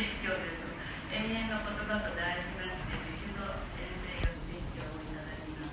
説教です。永遠の言葉と題しまして、宍戸先生より説教をいただきます。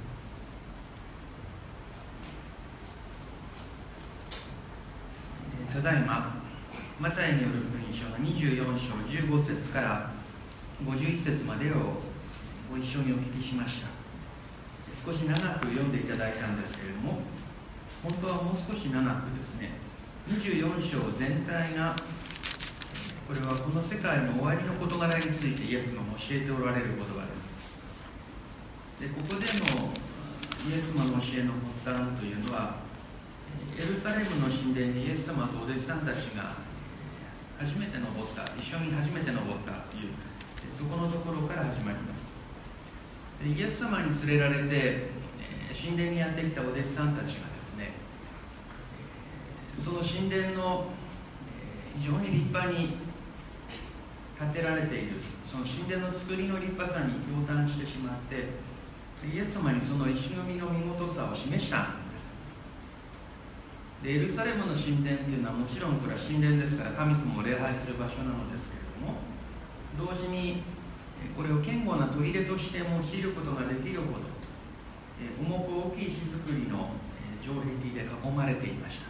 ただいま、マタイによる福音書の24章15節から51節までをご一緒にお聞きしました。少し長く読んでいただいたんですけれども、本当はもう少し長くですね、24章全体が、これはこの世界の終わりの事柄についてイエス様も教えておられる言葉です。で、ここでのイエス様の教えの発端というのは、エルサレムの神殿にイエス様とお弟子さんたちが初めて登った、一緒に初めて登ったという、そこのところから始まります。で、イエス様に連れられて神殿にやってきたお弟子さんたちがですね、その神殿の非常に立派に建てられているその神殿の作りの立派さに驚嘆してしまって、イエス様にその石組みの見事さを示したんです。で、エルサレムの神殿というのはもちろんこれは神殿ですから神様を礼拝する場所なのですけれども、同時にこれを堅固な砦として用いることができるほど重く大きい石造りの城壁で囲まれていました。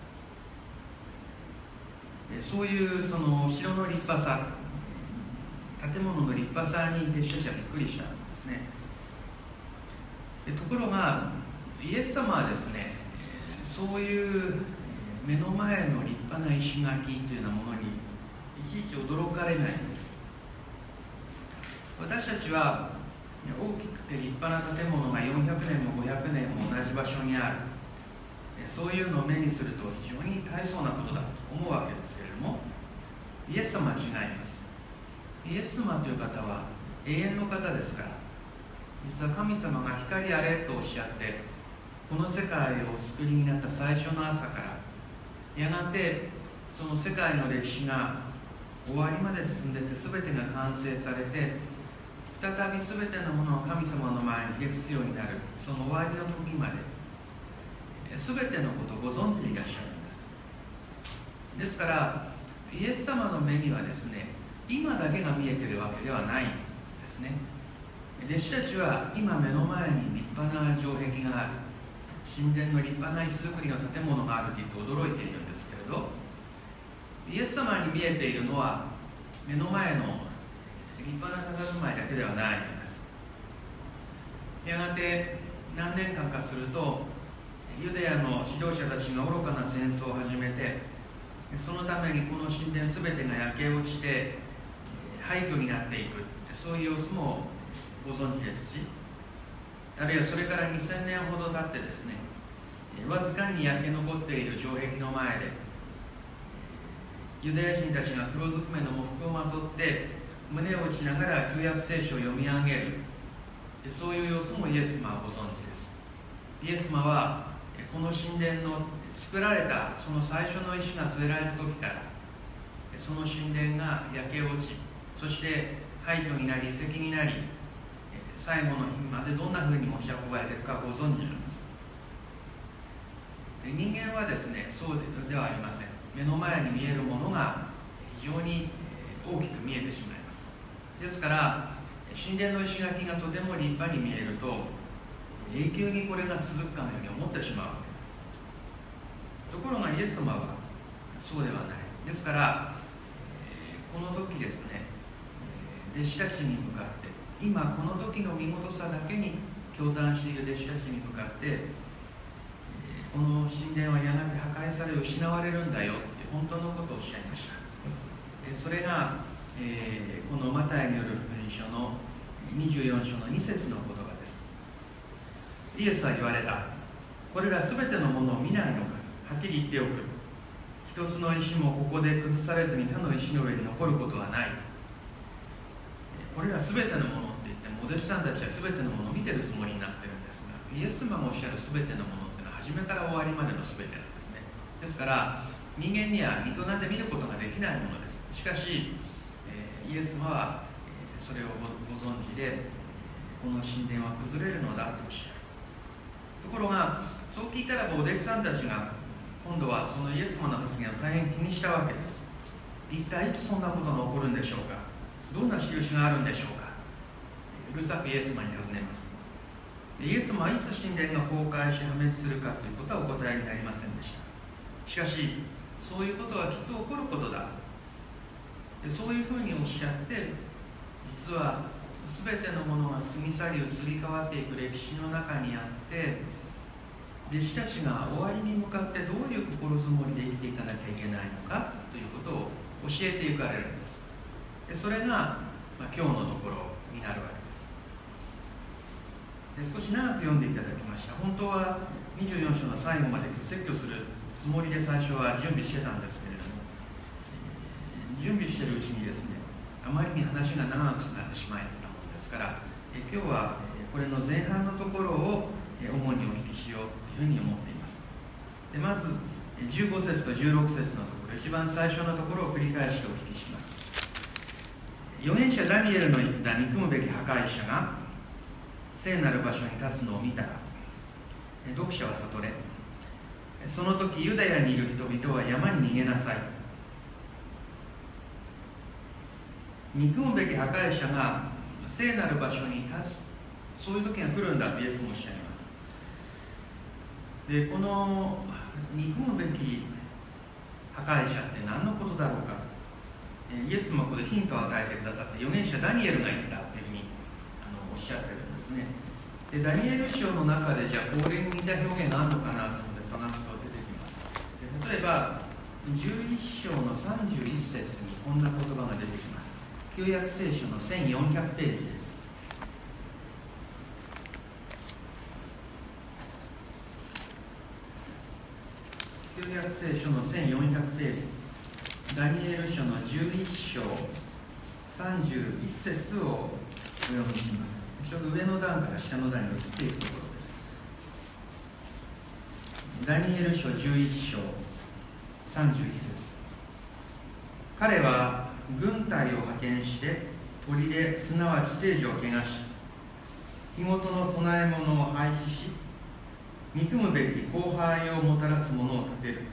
そういうその城の立派さ、建物の立派さに弟子たちはびっくりしたんですね。ところがイエス様はですね、そういう目の前の立派な石垣というようなものにいちいち驚かれないんです。私たちは大きくて立派な建物が400年も500年も同じ場所にある、そういうのを目にすると非常に大層なことだと思うわけですけれども、イエス様は違います。イエス様という方は永遠の方ですから、実は神様が光あれとおっしゃってこの世界をお作りになった最初の朝からやがてその世界の歴史が終わりまで進んでいって全てが完成されて、再び全てのものを神様の前にひれ伏すようになるその終わりの時まで全てのことをご存知でいらっしゃるんです。ですからイエス様の目にはですね、今だけが見えているわけではないんですね。弟子たちは今目の前に立派な城壁がある、神殿の立派な石造りの建物があると言って驚いているんですけれど、イエス様に見えているのは目の前の立派な佇まいだけではないのです。やがて何年間かするとユダヤの指導者たちが愚かな戦争を始めて、そのためにこの神殿全てが焼け落ちて廃墟になっていく、そういう様子もご存知ですし、あるいはそれから2000年ほど経ってですね、わずかに焼け残っている城壁の前でユダヤ人たちが黒ずくめの喪服をまとって胸を打ちながら旧約聖書を読み上げる、そういう様子もイエス様はご存知です。イエス様はこの神殿の作られたその最初の石が据えられた時からその神殿が焼け落ち、そして廃墟になり遺跡になり、最後の日までどんな風に持ち運ばれているかご存知なんです。人間はですね、そうではありません。目の前に見えるものが非常に大きく見えてしまいます。ですから神殿の石垣がとても立派に見えると永久にこれが続くかのように思ってしまうわけです。ところがイエス様はそうではない。ですから、この時ですね、弟子たちに向かって、今この時の見事さだけに驚嘆している弟子たちに向かって、この神殿はやがて破壊され失われるんだよって本当のことをおっしゃいました。それが、このマタイによる福音書の24章の2節の言葉です。イエスは言われた。これらすべてのものを見ないのか。はっきり言っておく。一つの石もここで崩されずに他の石の上に残ることはない。これらすべてのものって言っても、お弟子さんたちはすべてのものを見てるつもりになってるんですが、イエス様がおっしゃるすべてのものっていうのは初めから終わりまでのすべてなんですね。ですから人間には肉眼で見ることができないものです。しかし、イエス様はそれをご存知で、この神殿は崩れるのだとおっしゃる。ところがそう聞いたらお弟子さんたちが今度はそのイエス様の発言を大変気にしたわけです。 一体いつそんなことが起こるんでしょうか。どんな印があるんでしょうか。うるさくイエス様に尋ねます。イエス様はいつ神殿が崩壊し破滅するかということはお答えになりませんでした。しかしそういうことはきっと起こることだ。そういうふうにおっしゃって、実は全てのものが過ぎ去り移り変わっていく歴史の中にあって、弟子たちが終わりに向かってどういう心づもりで生きていかなきゃいけないのかということを教えていかれるんです。それが、今日のところになるわけです。少し長く読んでいただきました。本当は24章の最後まで説教するつもりで最初は準備してたんですけれども、準備しているうちにですね、あまりに話が長くなってしまいたものですから、今日はこれの前半のところを主にお聞きしようというふうに思っています。でまず15節と16節のところ、一番最初のところを繰り返してお聞きします。預言者ダニエルの言った憎むべき破壊者が聖なる場所に立つのを見たら、読者は悟れ。その時ユダヤにいる人々は山に逃げなさい。憎むべき破壊者が聖なる場所に立つ、そういう時が来るんだとイエスもおっしゃいます。でこの憎むべき破壊者って何のことだろうか。イエスもここでヒントを与えてくださって、預言者ダニエルが言ったというふうにおっしゃってるんですね。でダニエル書の中でじゃあこれに似た表現があるのかなと思って探すと出てきます。で例えば11章の31節にこんな言葉が出てきます。旧約聖書の1400ページです。旧約聖書の1400ページ、ダニエル書の11章31節をお読みします。ちょうど上の段から下の段に移っていくところです。ダニエル書11章31節、彼は軍隊を派遣して砦すなわち聖女を汚し、日ごとの供え物を廃止し、憎むべき荒廃をもたらすものを立てる。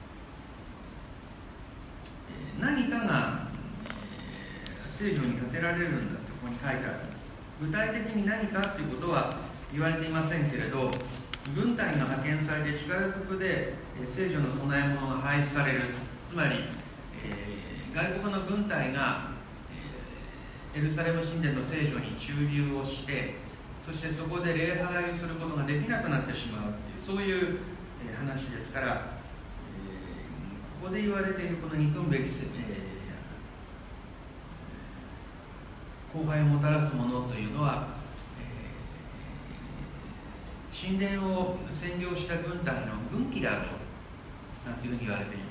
何かが聖女に建てられるんだとここに書いてあるんです。具体的に何かということは言われていませんけれど、軍隊が派遣されて力ずくで聖女の供え物が廃止される。つまり、外国の軍隊がエルサレム神殿の聖女に駐留をして、そしてそこで礼拝をすることができなくなってしまうという、そういう話ですから、ここで言われているこの憎むべき荒廃をもたらすものというのは、神殿を占領した軍隊の軍旗であると、なんていうふうに言われています。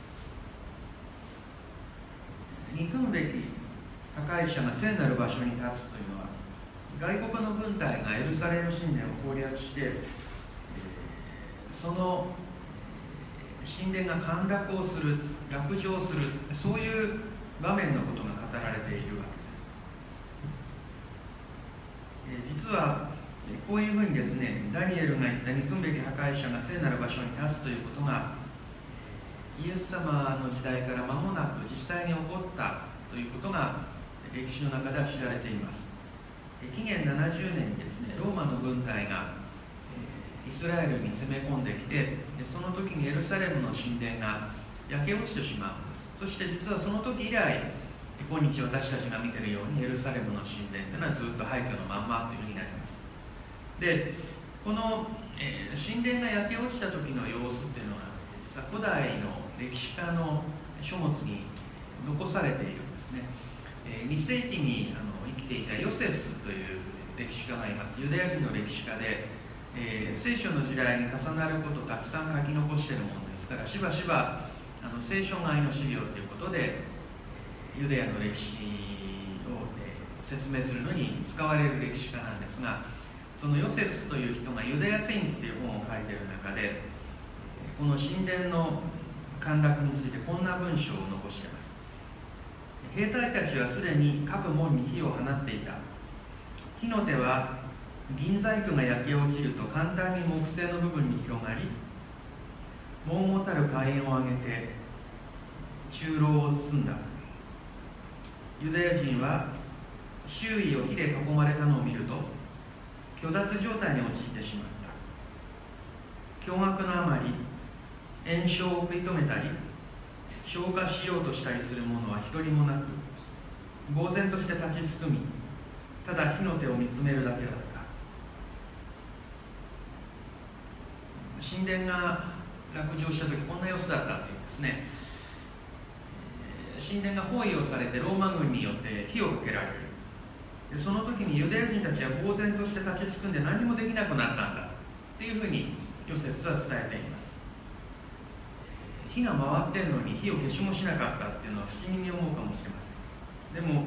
憎むべき破壊者が聖なる場所に立つというのは、外国の軍隊がエルサレム神殿を攻略して、その神殿が陥落をする、落城する、そういう場面のことが語られているわけです。実はこういうふうにですね、ダニエルが言った憎むべき破壊者が聖なる場所に立つということが、イエス様の時代から間もなく実際に起こったということが歴史の中では知られています。紀元70年にですね、ローマの軍隊がイスラエルに攻め込んできて、その時にエルサレムの神殿が焼け落ちてしまうんです。そして実はその時以来、今日私たちが見ているようにエルサレムの神殿というのはずっと廃墟のまんまというふうになります。でこの、神殿が焼け落ちた時の様子というのは、古代の歴史家の書物に残されているんですね。2世紀に生きていたヨセフスという歴史家がいます。ユダヤ人の歴史家で、聖書の時代に重なることをたくさん書き残しているものですから、しばしば聖書外の資料ということでユダヤの歴史を、説明するのに使われる歴史家なんですが、そのヨセフスという人がユダヤ戦記という本を書いている中で、この神殿の陥落についてこんな文章を残しています。兵隊たちはすでに各門に火を放っていた。火の手は銀細工が焼け落ちると簡単に木製の部分に広がり、猛々たる火炎を上げて中老を包んだ。ユダヤ人は周囲を火で囲まれたのを見ると虚脱状態に陥ってしまった。驚愕のあまり炎症を食い止めたり消化しようとしたりする者は一人もなく、呆然として立ちすくみ、ただ火の手を見つめるだけだった。神殿が落城した時こんな様子だったっていうんですね。神殿が包囲をされてローマ軍によって火をかけられる。でその時にユダヤ人たちは呆然として立ちすくんで何もできなくなったんだっていうふうにヨセフスは伝えています。火が回っているのに火を消しもしなかったっていうのは不思議に思うかもしれません。でも、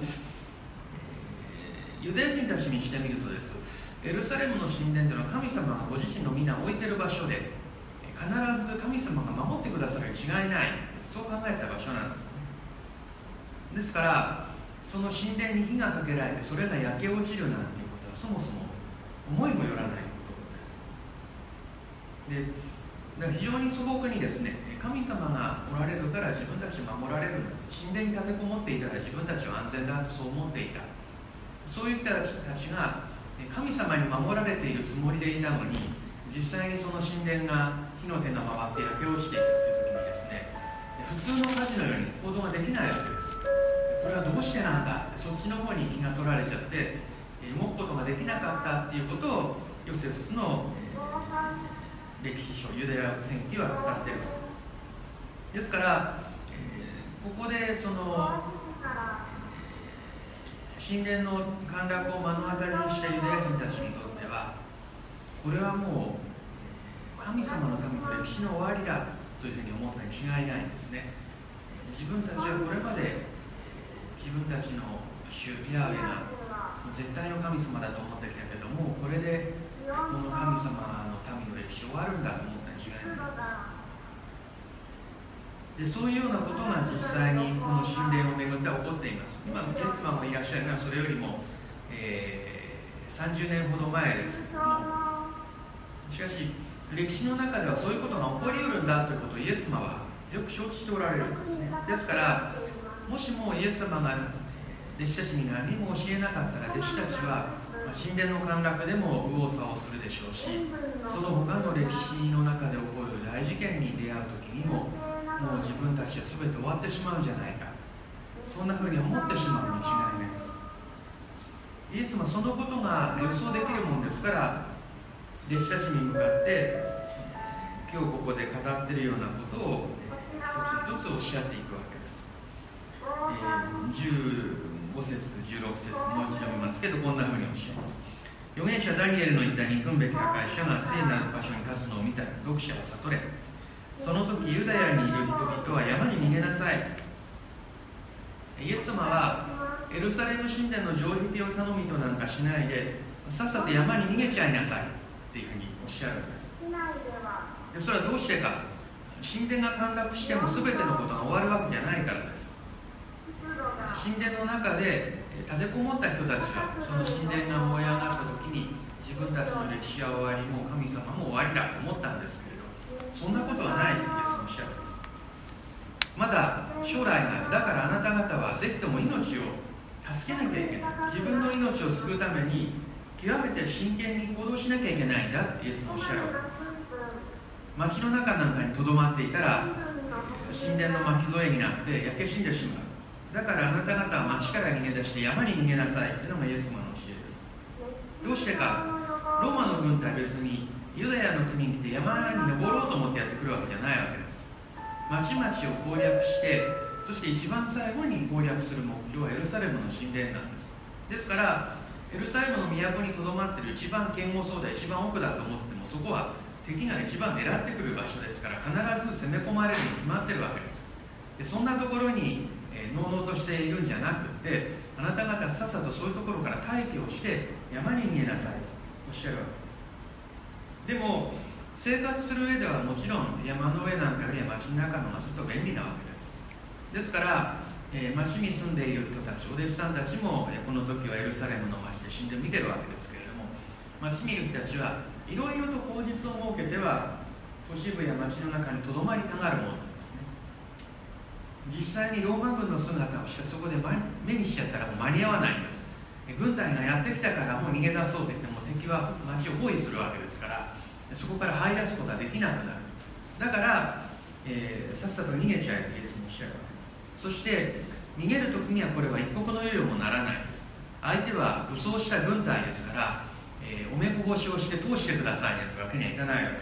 ユダヤ人たちにしてみるとです、エルサレムの神殿というのは神様がご自身の皆を置いている場所で、必ず神様が守ってくださるに違いない、そう考えた場所なんですね。ですからその神殿に火がかけられてそれが焼け落ちるなんていうことはそもそも思いもよらないことです。でだから非常に素朴にですね、神様がおられるから自分たち守られるんだ、神殿に立てこもっていたら自分たちは安全だとそう思っていた。そういう人たちが神様に守られているつもりでいたのに、実際にその神殿が火の手が回って焼け落ちていくという時にですね、普通の火事のように行動ができないわけです。これはどうしてなんだ、そっちの方に気が取られちゃって動くことができなかったっていうことをヨセフスの歴史書ユダヤ戦記は語っているわけです。ですから、ここでその神殿の陥落を目の当たりにしたユダヤ人たちにとっては、これはもう神様のための歴史の終わりだというふうに思ったに違いないんですね。自分たちはこれまで自分たちの主ヤーウェが絶対の神様だと思ってきたけども、これでこの神様の民の歴史終わるんだと思ったに違いないです。でそういうようなことが実際にこの神殿をめぐって起こっています。今イエス様がいらっしゃるのはそれよりも、30年ほど前ですけども、しかし歴史の中ではそういうことが起こりうるんだということをイエス様はよく承知しておられるんですね。ですからもしもイエス様が弟子たちに何も教えなかったら、弟子たちは神殿の陥落でも右往左往するでしょうし、その他の歴史の中で起こる大事件に出会う時にももう自分たちは全て終わってしまうんじゃないか、そんなふうに思ってしまうに違いない。イエス様はそのことが予想できるものですから、弟子たちに向かって今日ここで語っているようなことを一つ一つおっしゃっていくわけです。15節16節もう一度見ますけど、こんなふうにおっしゃいます。預言者ダニエルの言った憎むべき破壊者が聖なる場所に立つのを見た読者は悟れ。その時ユダヤにいる人々は山に逃げなさい。イエス様はエルサレム神殿の城壁を頼みとなんかしないで、さっさと山に逃げちゃいなさいっていうふうにおっしゃるんです。でそれはどうしてか、神殿が陥落しても全てのことが終わるわけじゃないからです。神殿の中で立てこもった人たちはその神殿が燃え上がった時に自分たちの歴史は終わり、もう神様も終わりだと思ったんですけれど、そんなことはないとイエスもおっしゃるんです。まだ将来がある。だからあなた方はぜひとも命を助けなきゃいけない。自分の命を救うために極めて真剣に行動しなきゃいけないんだってイエスもおっしゃるわけです。町の中なんかにとどまっていたら神殿の巻き添えになって焼け死んでしまう。だからあなた方は町から逃げ出して山に逃げなさいというのがイエス様の教えです。どうしてか、ローマの軍隊は別にユダヤの国に来て山に登ろうと思ってやってくるわけじゃないわけです。町々を攻略して、そして一番最後に攻略する目標はエルサレムの神殿なんです。ですからエルサレムの都にとどまっている一番堅固そうだ、一番奥だと思ってても、そこは敵が一番狙ってくる場所ですから、必ず攻め込まれるに決まってるわけです。でそんなところにのうのうとしているんじゃなくて、あなた方さっさとそういうところから退去をして山に逃げなさいとおっしゃるわけです。でも生活する上ではもちろん山の上なんかよりは町の中の方がずっと便利なわけです。ですから町に住んでいる人たち、お弟子さんたちもこの時はエルサレムの町で死んで見てるわけですけれども、町にいる人たちはいろいろと口実を設けては都市部や町の中にとどまりたがるものなんですね。 実際にローマ軍の姿をしかそこで目にしちゃったらもう間に合わないんです。軍隊がやってきたからもう逃げ出そうと言っても敵は町を包囲するわけですから、そこから這い出すことはできなくなる。だから、さっさと逃げちゃえとイエスもおっしゃるわけです。そして逃げるときにはこれは一刻の猶予もならないです。相手は武装した軍隊ですから、おめこぼしをして通してくださいねというわけにはいかないわけです。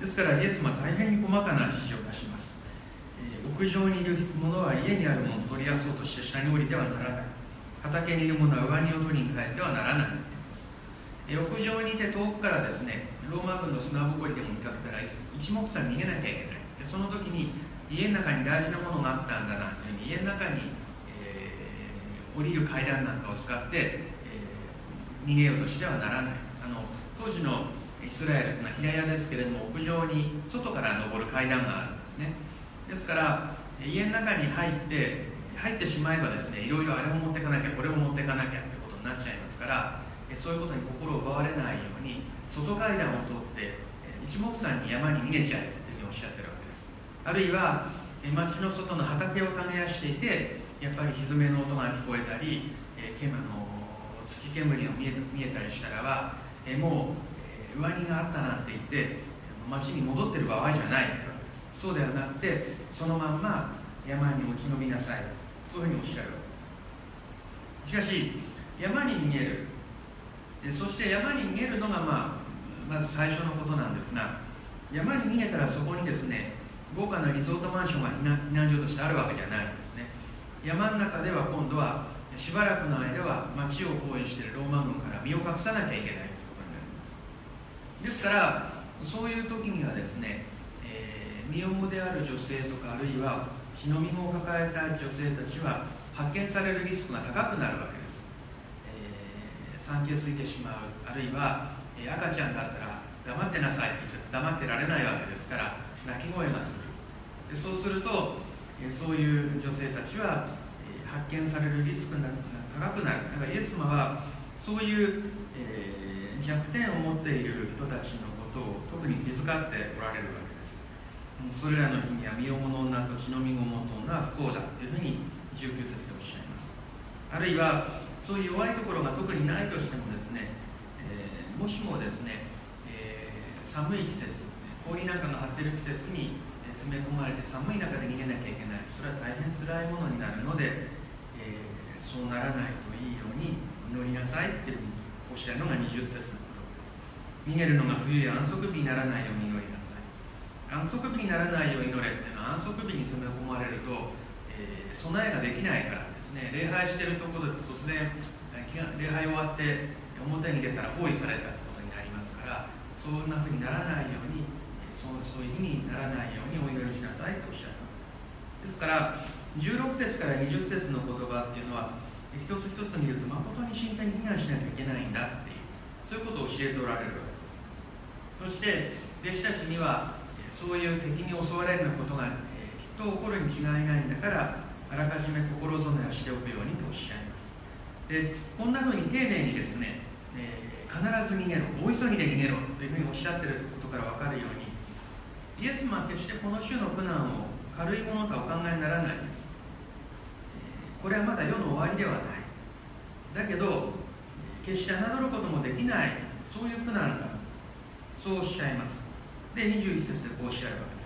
ですからイエスも大変に細かな指示を出します。屋上にいる者は家にあるものを取り出そうとして下に降りてはならない。畑にいる者は上着を取りに帰ってはならない。屋上にいて遠くからですね、ローマ軍の砂ぼこりでも見かけたら一目散に逃げなきゃいけない。でその時に家の中に大事なものがあったんだなというふうに家の中に、降りる階段なんかを使って、逃げようとしてはならない。当時のイスラエルは平屋ですけれども、屋上に外から登る階段があるんですね。ですから家の中に入ってしまえばですね、いろいろあれも持っていかなきゃこれも持っていかなきゃってことになっちゃいますから、そういうことに心を奪われないように外階段を通って一目散に山に逃げちゃえというふうにおっしゃってるわけです。あるいは町の外の畑を耕していて、やっぱり蹄の音が聞こえたり、土煙が見えたりしたらば、もう上着があったなんて言って町に戻ってる場合じゃないってわけです。そうではなくて、そのまんま山に落ち延びなさい、そういうふうにおっしゃるわけです。しかし山に逃げる、そして山に逃げるのが、まず最初のことなんですが、山に逃げたらそこにですね、豪華なリゾートマンションが避難所としてあるわけじゃないんですね。山の中では今度はしばらくの間は町を包囲しているローマ軍から身を隠さなきゃいけないということになります。ですからそういう時にはですね、身重である女性とか、あるいは血のみ子を抱えた女性たちは発見されるリスクが高くなるわけです。産気づいてしまう、あるいは赤ちゃんだったら黙ってなさいって言って黙ってられないわけですから、泣き声がする。でそうするとそういう女性たちは発見されるリスクが高くなる。だからイエス様はそういう、弱点を持っている人たちのことを特に気遣っておられるわけです。それらの日には身重の女と血のみ子を持つ女は不幸だというふうに19節でおっしゃいます。あるいはそういう弱いところが特にないとしてもですね、もしもですね、寒い季節、氷なんかが張っている季節に詰め込まれて寒い中で逃げなきゃいけない、それは大変辛いものになるので、そうならないといいように祈りなさいっていうふうにおっしゃるのが20節のことです。逃げるのが冬や安息日にならないように祈りなさい。安息日にならないように祈れっていうのは、安息日に詰め込まれると、備えができないからですね。礼拝しているところで突然礼拝終わって表に出たら包囲されたということになりますから、そんなふうにならないように、そういう日にならないようにお祈りしなさいとおっしゃるわけです。ですから16節から20節の言葉っていうのは、一つ一つ見ると誠に真剣に避難しなきゃいけないんだっていう、そういうことを教えておられるわけです。そして弟子たちにはそういう敵に襲われるようなことが、きっと起こるに違いないんだから、あらかじめ心備えをしておくようにとおっしゃいます。でこんなふうに丁寧にですね、必ず逃げろ、大急ぎで逃げろというふうにおっしゃっていることから分かるように、イエス様は決してこの種の苦難を軽いものとはお考えにならないです。これはまだ世の終わりではない。だけど決して侮ることもできない、そういう苦難だ、そうおっしゃいます。で21節でこうおっしゃるわけです。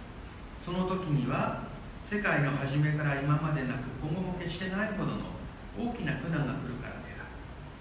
その時には世界の初めから今までなく、今後も決してないほどの大きな苦難が来るからである。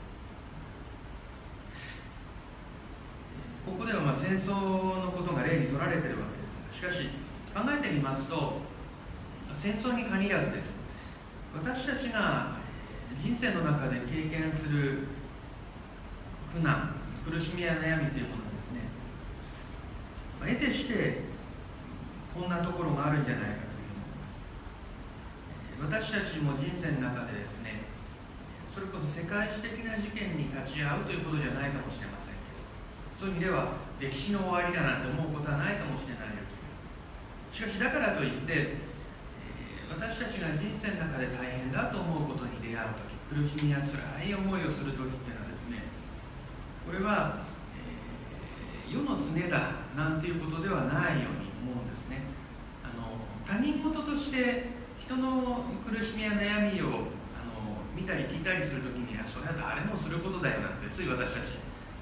ここでは戦争のことが例に取られているわけです。しかし考えてみますと、戦争に限らずです。私たちが人生の中で経験する苦難、苦しみや悩みというものですね、得てしてこんなところがあるんじゃないかというふうに思います。私たちも人生の中でですね、それこそ世界史的な事件に立ち会うということじゃないかもしれませんけど、そういう意味では歴史の終わりだなんて思うことはないかもしれないですけど、しかしだからといって私たちが人生の中で大変だと思うことに出会うとき、苦しみや辛い思いをするときっていうのはですね、これは、世の常だなんていうことではないように思うんですね。 他人事として人の苦しみや悩みを見たり聞いたりするときには、それは誰もすることだよなんてつい私たち、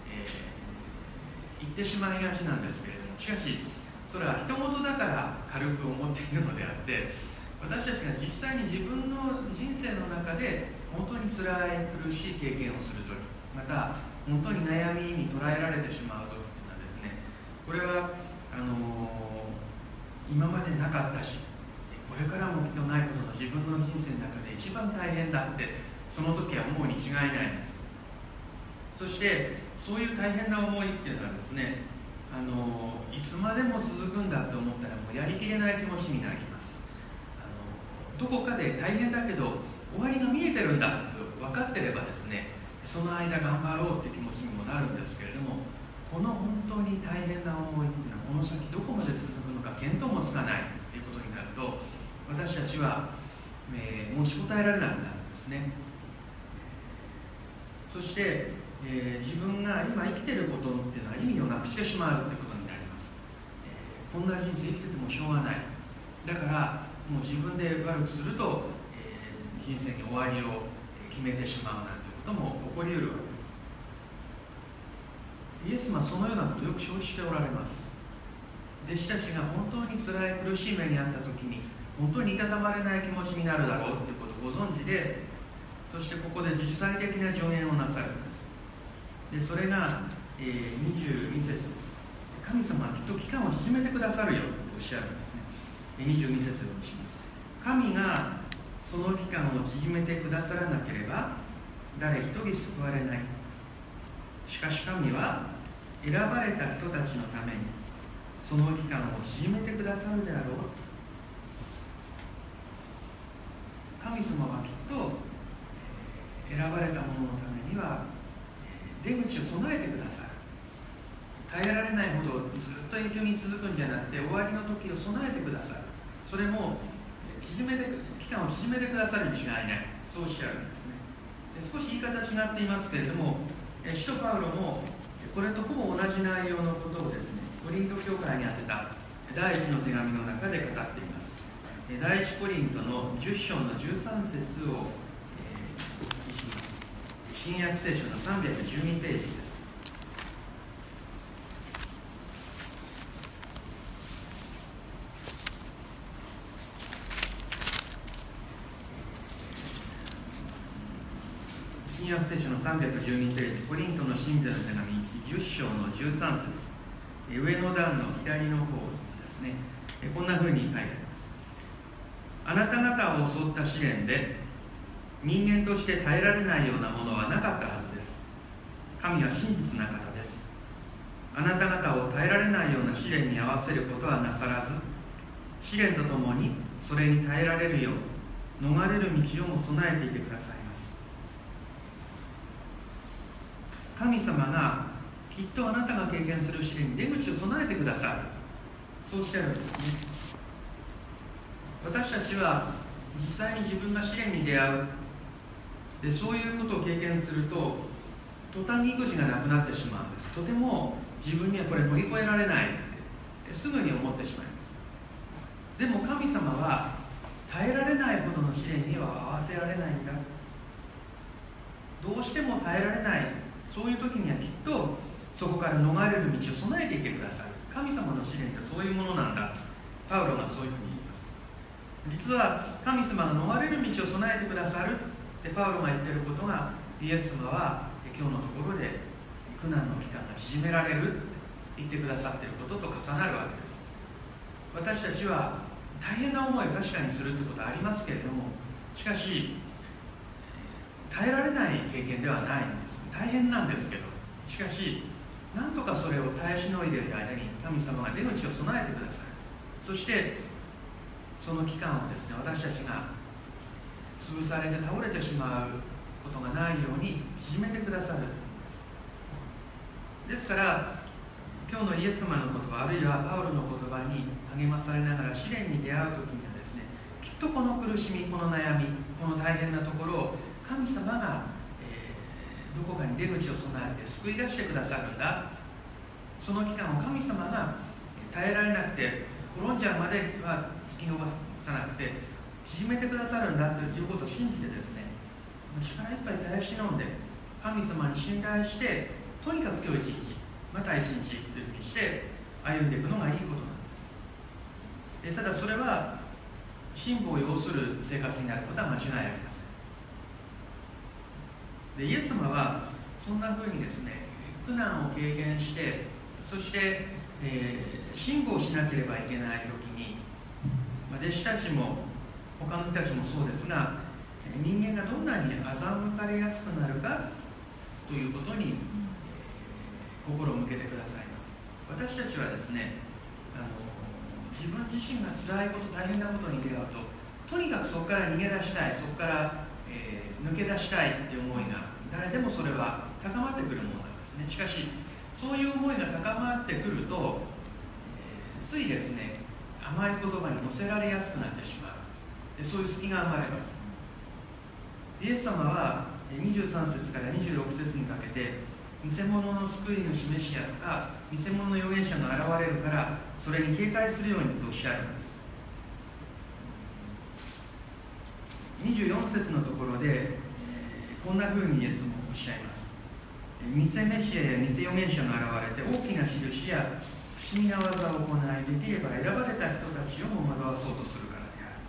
言ってしまいがちなんですけれども、しかしそれは人事だから軽く思っているのであって、私たちが実際に自分の人生の中で本当に辛い苦しい経験をするとき、また本当に悩みに捉えられてしまうときというのはですね、これは今までなかったし、これからもきっとないことの自分の人生の中で一番大変だって、その時は思うに違いないんです。そしてそういう大変な思いっていうのはですね、いつまでも続くんだと思ったらもうやりきれない気持ちになります。どこかで大変だけど終わりが見えてるんだと分かってればですね、その間頑張ろうって気持ちにもなるんですけれども、この本当に大変な思いっていうのはこの先どこまで続くのか見当もつかないということになると、私たちは、持ちこたえられなくなるんですね。そして、自分が今生きていることっていうのは意味をなくしてしまうということになります。こんな人生生きててもしょうがない、だからもう自分で悪くすると、人生に終わりを決めてしまうなんていうことも起こりうるわけです。イエス様はそのようなことをよく承知しておられます。弟子たちが本当に辛い苦しい目にあった時に本当にいたたまれない気持ちになるだろうということをご存知で、そしてここで実際的な助言をなさるんです。でそれが、22節です。神様はきっと期間を縮めてくださるよとおっしゃるんですね。22節をします。神がその期間を縮めてくださらなければ誰一人救われない。しかし神は選ばれた人たちのためにその期間を縮めてくださるであろう。神様はきっと選ばれた者のためには出口を備えてくださる。耐えられないほどずっと永久に続くんじゃなくて、終わりの時を備えてくださる。それも期間を縮めてくださるに違いない、そうおっしゃるんですね。少し言い方違っていますけれども、使徒パウロもこれとほぼ同じ内容のことをですね、コリント教会に宛てた第一の手紙の中で語っています。第一コリントの10章の13節をお聞きします。新約聖書の312ページです。新約聖書の312ページ、コリントの信者の手紙10章の13節、上の段の左の方ですね、こんな風に書いてあります。あなた方を襲った試練で人間として耐えられないようなものはなかったはずです。神は真実な方です。あなた方を耐えられないような試練に合わせることはなさらず、試練とともにそれに耐えられるよう逃れる道をも備えていてくださいます。神様がきっとあなたが経験する試練に出口を備えてくださる、そうおっしゃるんですね。私たちは実際に自分が試練に出会う、でそういうことを経験すると途端に育児がなくなってしまうんです。とても自分にはこれ乗り越えられないってすぐに思ってしまいます。でも神様は耐えられないほどの試練には合わせられないんだ、どうしても耐えられない、そういう時にはきっとそこから逃れる道を備えていてくださる。神様の試練ってそういうものなんだ、パウロがそういうふうに言います。実は神様が逃れる道を備えてくださるってパウロが言っていることが、イエス様は今日のところで苦難の期間が縮められるって言ってくださっていることと重なるわけです。私たちは大変な思いを確かにするということはありますけれども、しかし耐えられない経験ではないんです。大変なんですけど、しかしなんとかそれを耐えしのいでいる間に神様が出口を備えてくださる。そしてその期間をですね、私たちが潰されて倒れてしまうことがないように縮めてくださるんです。ですから今日のイエス様の言葉、あるいはパウロの言葉に励まされながら試練に出会う時にはですね、きっとこの苦しみ、この悩み、この大変なところを神様が、どこかに出口を備えて救い出してくださるんだ。その期間を神様が耐えられなくて滅んじゃうまではき伸ばさなくて縮めてくださるんだということを信じてですね、力いっぱい耐え忍んで神様に信頼して、とにかく今日一日また一日というふうにして歩んでいくのがいいことなんです。ただそれは辛抱を要する生活になることは間違いありません。でイエス様はそんなふうにですね、苦難を経験して、そして、辛抱しなければいけないときに、弟子たちも他の人たちもそうですが、人間がどんなに欺かれやすくなるかということに、心を向けてくださいます。私たちはですね、自分自身が辛いこと、大変なことに出会うと、とにかくそこから逃げ出したい、そこから、抜け出したいという思いが誰でもそれは高まってくるものなんですね。しかしそういう思いが高まってくると、ついですね、甘い言葉に乗せられやすくなってしまう。そういう隙が生まれます。イエス様は23節から26節にかけて、偽物の救い主メシアとか偽物の預言者が現れるからそれに警戒するようにとおっしゃるんです。24節のところで、こんな風にイエスもおっしゃいます。偽メシアや偽預言者が現れて大きな印や不思議な技を行い、できれば選ばれた人たちをも惑わそうとするからである。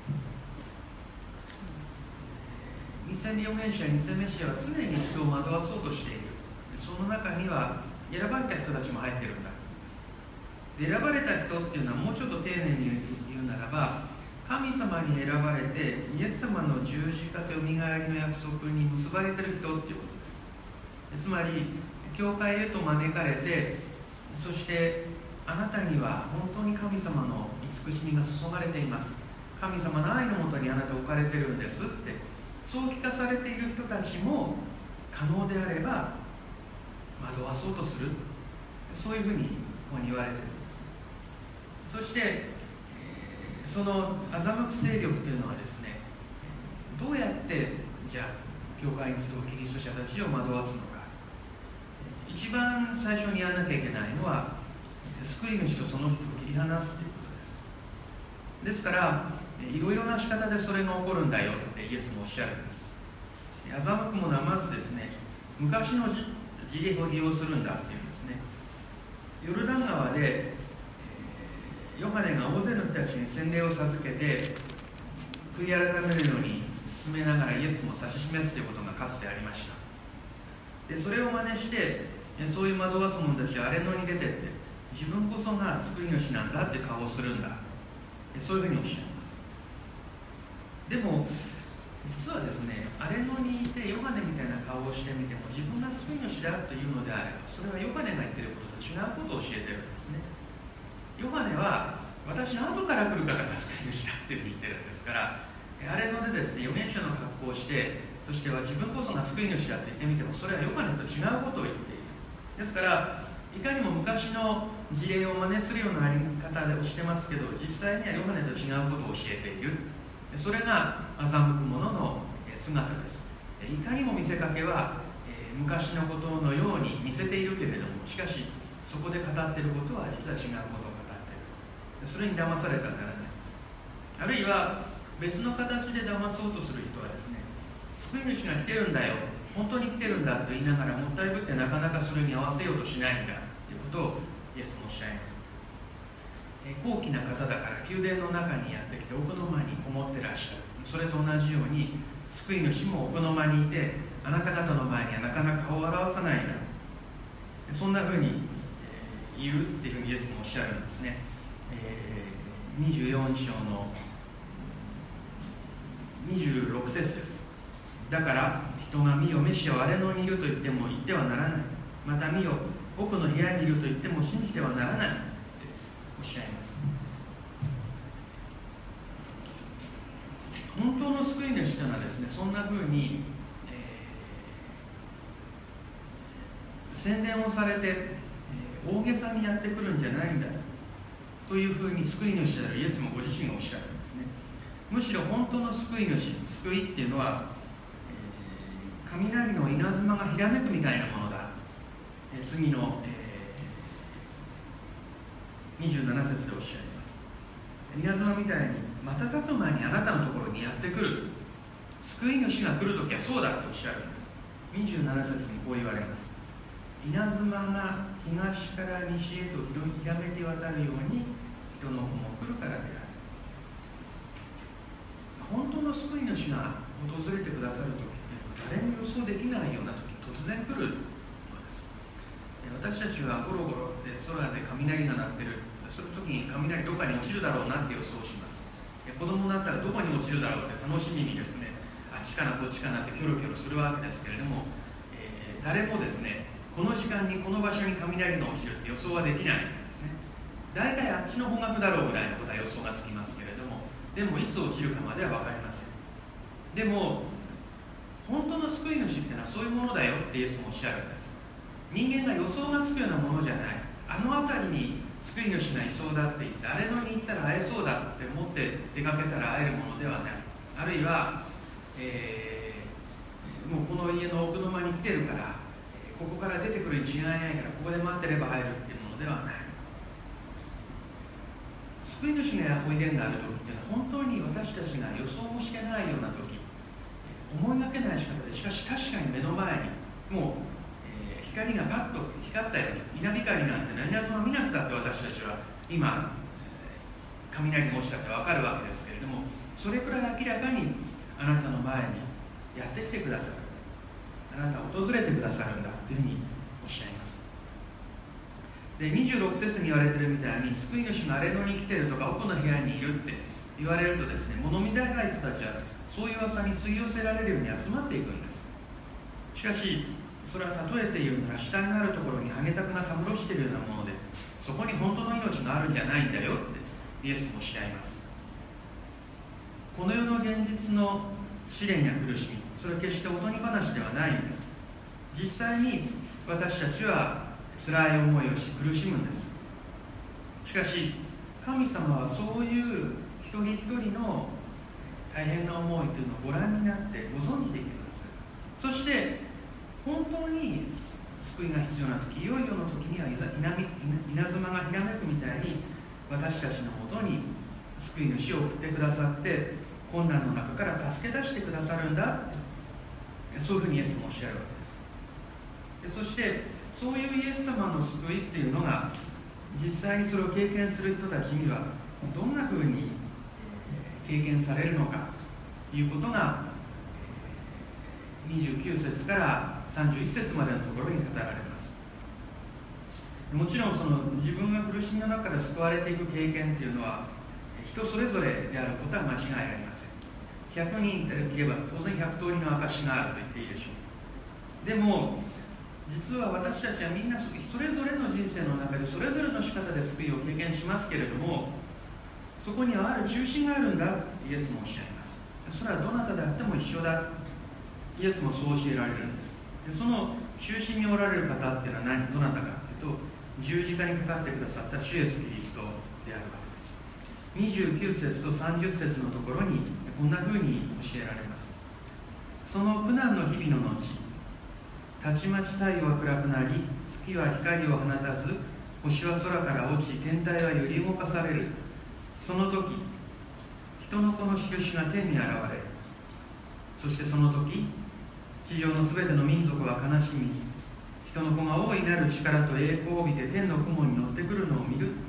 偽預言者、偽メシアは常に人を惑わそうとしている。その中には選ばれた人たちも入っているんだと言います。で選ばれた人っていうのはもうちょっと丁寧に言うならば、神様に選ばれてイエス様の十字架とよみがえりの約束に結ばれている人っていうことです。つまり教会へと招かれて、そしてあなたには本当に神様の慈しみが注がれています、神様の愛のもとにあなた置かれているんですって、そう聞かされている人たちも可能であれば惑わそうとする、そういうふうにここに言われているんです。そしてその欺く勢力というのはですね、どうやってじゃあ教会に住むキリスト者たちを惑わすのか。一番最初にやらなきゃいけないのは救い主とその人を切り離すということです。ですからいろいろな仕方でそれが起こるんだよってイエスもおっしゃるんです。欺く者はまずですね、昔の事例を利用するんだっていうんですね。ヨルダン川でヨハネが大勢の人たちに洗礼を授けて悔い改めるように進めながらイエスも指し示すということがかつてありました。でそれを真似してそういう惑わす者たちは荒れ野に出てって自分こそが救い主なんだって顔をするんだ、そういうふうにおっしゃいます。でも実はですね、荒れ野にいてヨハネみたいな顔をしてみても自分が救い主だというのであれば、それはヨハネが言っていることと違うことを教えてるんですね。ヨハネは私の後から来る方が救い主だって言ってるんですから、あれのでですね、預言者の格好をして、そしては自分こそが救い主だと言ってみても、それはヨハネと違うことを言っている。ですから、いかにも昔の事例を真似するようなあり方をしてますけど、実際にはヨハネと違うことを教えている。それが欺く者の姿です。いかにも見せかけは、昔のことのように見せているけれども、しかしそこで語っていることは実は違うことを語っている。それに騙されたらならないです。あるいは別の形で騙そうとする人はですね、救い主が来てるんだよ、本当に来てるんだと言いながらもったいぶってなかなかそれに合わせようとしないんだということをイエスもおっしゃいます。高貴な方だから宮殿の中にやってきて奥の間にこもってらっしゃる。それと同じように救い主も奥の間にいてあなた方の前にはなかなか顔を表さないんだ、そんなふうに言うっていうふうにイエスもおっしゃるんですね。24章の26節です。だから人が見よメシアは荒れ野にいると言っても言ってはならない、また見よ奥の部屋にいると言っても信じてはならないっておっしゃいます。本当の救い主というのはですね、そんなふうに、宣伝をされて、大げさにやってくるんじゃないんだというふうに救い主であるイエスもご自身がおっしゃるんですね。むしろ本当の救い主、救いっていうのは、雷の稲妻がひらめくみたいなものだ。次の、27節でおっしゃいます。 稲妻みたいに瞬く間にあなたのところにやってくる、救い主が来るときはそうだとおっしゃるんです。27節にこう言われます。稲妻が東から西へとひらめき渡るように人の子も来るからである。本当の救い主が訪れてくださるときって誰も予想できないようなとき、突然来るのです。私たちはゴロゴロで空で雷が鳴ってる、その時に雷どこかに落ちるだろうなって予想します。子供だったらどこに落ちるだろうって楽しみにですね、あっちかなこっちかなってキョロキョロするわけですけれども、誰もですね、この時間にこの場所に雷が落ちるって予想はできないんですね。大体あっちの方角だろうぐらいのことは予想がつきますけれども、でもいつ落ちるかまでは分かりません。でも本当の救い主っていうのはそういうものだよってイエスもおっしゃるんです。人間が予想がつくようなものじゃない。あの辺りに救い主がいそうだって言って、あれのに行ったら会えそうだって思って出かけたら会えるものではない。あるいは、もうこの家の奥の間に来てるから、ここから出てくるに違いないからここで待ってれば会えるっていうものではない。救い主がおいでになる時っていうのは本当に私たちが予想もしてないような時、思いがけない仕方で、しかし確かに目の前にもう、光がパッと光ったように、稲光なんて何やつも見なくたって私たちは今、雷が落ちたって分かるわけですけれども、それくらい明らかにあなたの前にやってきてくださる、あなたを訪れてくださるんだというふうにおっしゃいます。で、26節に言われているみたいに、救い主があれのに来てるとか奥の部屋にいるって言われるとですね、物見高い人たちはそういう噂に吸い寄せられるように集まっていくんです。しかしそれは例えて言うなら、死体のあるところにハゲタクがたむろしているようなもので、そこに本当の命があるんじゃないんだよってイエスもおっしゃいます。この世の現実の試練や苦しみ、それは決しておとぎ話ではないんです。実際に私たちは辛い思いをし苦しむんです。しかし神様はそういう一人一人の大変な思いというのをご覧になってご存知でいてくださる。そして本当に救いが必要な時、いよいよの時には稲妻がひらめくみたいに私たちのもとに救い主を送ってくださって、困難の中から助け出してくださるんだ、そういうふうにイエスもおっしゃるわけです。そしてそういうイエス様の救いっていうのが実際にそれを経験する人たちにはどんなふうに経験されるのかということが29節から31節までのところに語られます。もちろんその自分が苦しみの中から救われていく経験というのは人それぞれであることは間違いありません。100人いれば当然100通りの証があると言っていいでしょう。でも実は私たちはみんなそれぞれの人生の中でそれぞれの仕方で救いを経験しますけれども、そこにはある中心があるんだとイエスもおっしゃいます。それはどなたであっても一緒だ、イエスもそう教えられるんです。でその中心におられる方っていうのはどなたかというと、十字架にかかってくださった主イエスキリストであるわけです。29節と30節のところにこんなふうに教えられます。その苦難の日々の後、たちまち太陽は暗くなり、月は光を放たず、星は空から落ち、天体は揺り動かされる。その時、人の子の印が天に現れ、そしてその時、地上のすべての民族は悲しみ、人の子が大いなる力と栄光を帯びて天の雲に乗ってくるのを見る。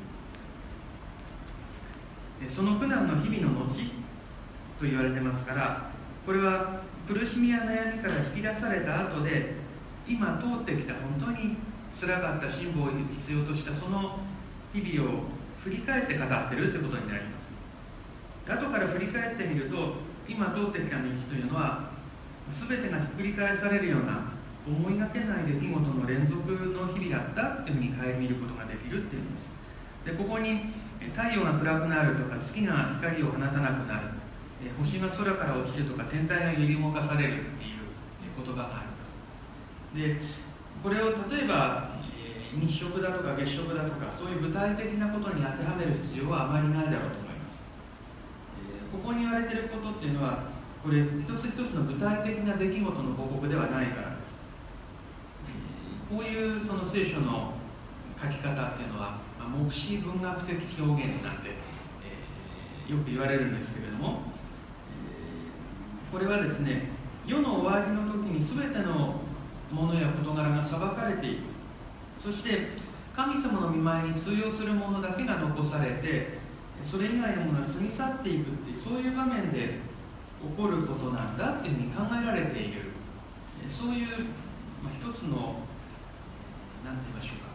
その苦難の日々の後と言われてますから、これは苦しみや悩みから引き出された後で、今通ってきた本当に辛かった辛抱を必要としたその日々を振り返って語っているということになります。後から振り返ってみると、今通ってきた道というのは全てがひっくり返されるような思いがけない出来事の連続の日々だったというふうに顧みることができるっていうんです。でここに太陽が暗くなるとか、月が光を放たなくなる、星が空から落ちるとか、天体が揺り動かされるっていう言葉があります。でこれを例えば、日食だとか月食だとか、そういう具体的なことに当てはめる必要はあまりないだろうと思います。ここに言われていることっていうのは、これ一つ一つの具体的な出来事の報告ではないからです。こういうその聖書の書き方っていうのは、目視文学的表現なんて、 よく言われるんですけれども、これはですね、世の終わりの時に全てのものや事柄が裁かれていく、そして神様の御前に通用するものだけが残されて、それ以外のものは過ぎ去っていくっていう、そういう場面で起こることなんだっていうふうに考えられている、そういう、一つの何て言いましょうか、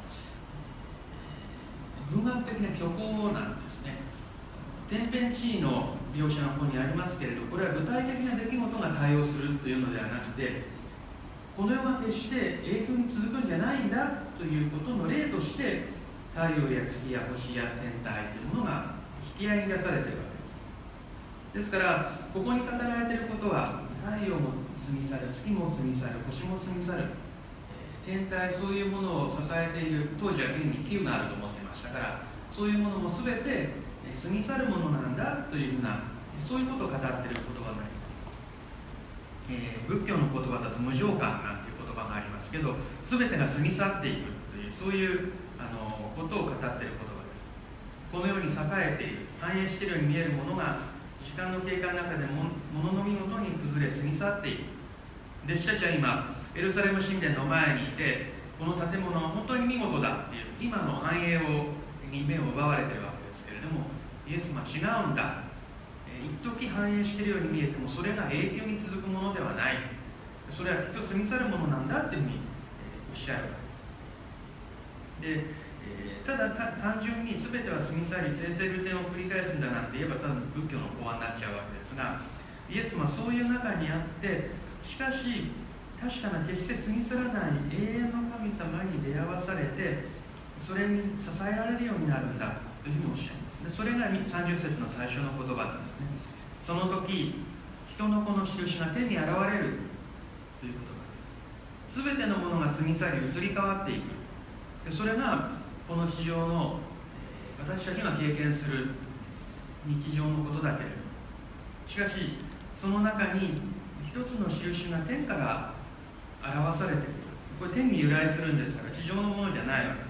文学的な虚構なんですね。天変地異の描写の方にありますけれど、これは具体的な出来事が対応するというのではなくて、この世が決して永久に続くんじゃないんだということの例として、太陽や月や星や天体というものが引き合いに出されているわけです。ですから、ここに語られていることは、太陽も過ぎ去る、月も過ぎ去る、星も過ぎ去る、天体、そういうものを支えている、当時は現に球があると思っていましたから、そういうものも全て過ぎ去るものなんだというふうな、そういうことを語っている言葉があります。仏教の言葉だと無常観なんていう言葉がありますけど、全てが過ぎ去っていくという、そういうことを語っている言葉です。このように栄えている、繁栄しているように見えるものが時間の経過の中でものの見事に崩れ過ぎ去っている。弟子たちは今エルサレム神殿の前にいて、この建物は本当に見事だっていう今の繁栄に目を奪われているわけですけれども、イエス様は違うんだ、一時繁栄しているように見えてもそれが永久に続くものではない、それはきっと過ぎ去るものなんだっていうふうにおっしゃるわけです。でただ単純に全ては過ぎ去り生々流転を繰り返すんだなんて言えば多分仏教の講話になっちゃうわけですが、イエス様はそういう中にあって、しかし確かな決して過ぎ去らない永遠の神様に出会わされて、それに支えられるようになるんだというふうにおっしゃいます。でそれが30節の最初の言葉なんですね。その時人の子の印が天に現れるという言葉です。全てのものが過ぎ去り移り変わっていく。でそれがこの地上の私たちが経験する日常のことだけれども、しかしその中に一つの印が天から表されてくる。これ天に由来するんですから地上のものじゃないわけです。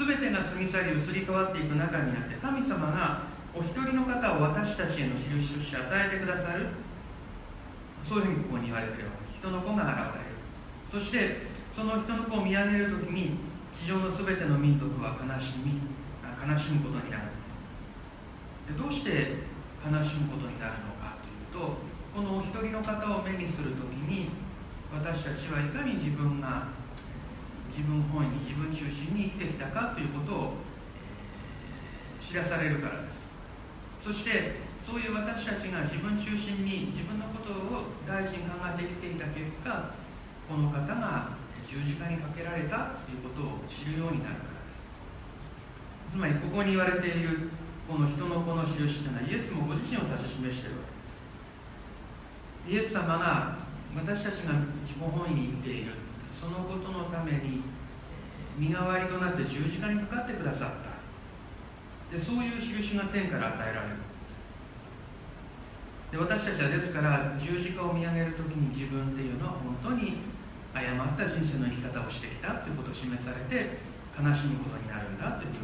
全てが過ぎ去り移り変わっていく中にあって、神様がお一人の方を私たちへの印として与えてくださる、そういうふうにここに言われているわけです。人の子が現れる。そしてその人の子を見上げるときに、地上のすべての民族は悲しむことになる。でどうして悲しむことになるのかというと、このお一人の方を目にするときに、私たちはいかに自分が自分本位に自分中心に生きてきたかということを、知らされるからです。そしてそういう私たちが自分中心に自分のことを大事に考えて生きていた結果、この方が十字架にかけられたということを知るようになるからです。つまりここに言われているこの人の子の印というのは、イエスもご自身を指し示しているわけです。イエス様が私たちが自己本位に生きている、そのことのために身代わりとなって十字架にかかってくださった。でそういう印が天から与えられる。で私たちはですから十字架を見上げるときに、自分っていうのは本当に誤った人生の生き方をしてきたということを示されて、悲しむことになるんだと言わ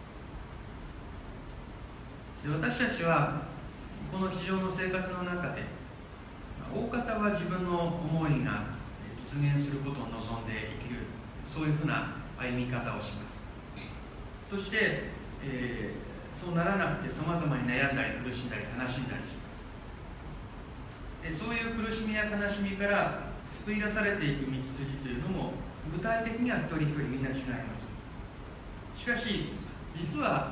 れています。で私たちはこの地上の生活の中で、大方は自分の思いが実現することを望んで生きる、そういうふうな歩み方をします。そして、そうならなくてさまざまに悩んだり苦しんだり悲しんだりします。でそういう苦しみや悲しみから救い出されていく道筋というのも具体的には一人一人みんな違います。しかし実は